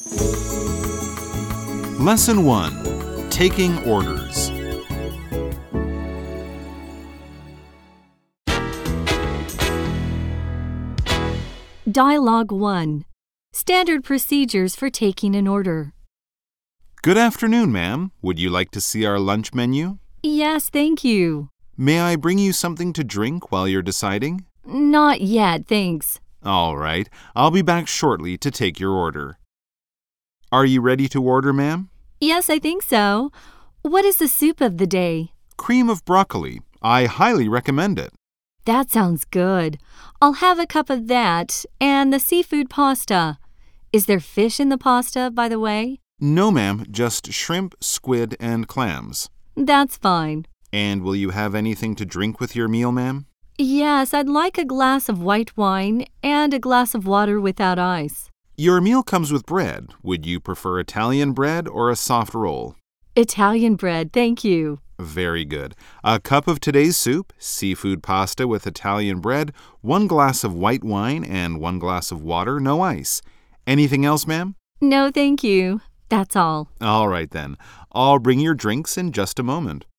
Lesson 1. Taking Orders. Dialogue 1. Standard procedures for taking an order. Good afternoon, ma'am. Would you like to see our lunch menu? Yes, thank you. May I bring you something to drink while you're deciding? Not yet, thanks. All right. I'll be back shortly to take your order. Are you ready to order, ma'am? Yes, I think so. What is the soup of the day? Cream of broccoli. I highly recommend it. That sounds good. I'll have a cup of that and the seafood pasta. Is there fish in the pasta, by the way? No, ma'am. Just shrimp, squid, and clams. That's fine. And will you have anything to drink with your meal, ma'am? Yes, I'd like a glass of white wine and a glass of water without ice. Your meal comes with bread. Would you prefer Italian bread or a soft roll? Italian bread, thank you. Very good. A cup of today's soup, seafood pasta with Italian bread, 1 glass of white wine, and 1 glass of water, no ice. Anything else, ma'am? No, thank you. That's all. All right, then. I'll bring your drinks in just a moment.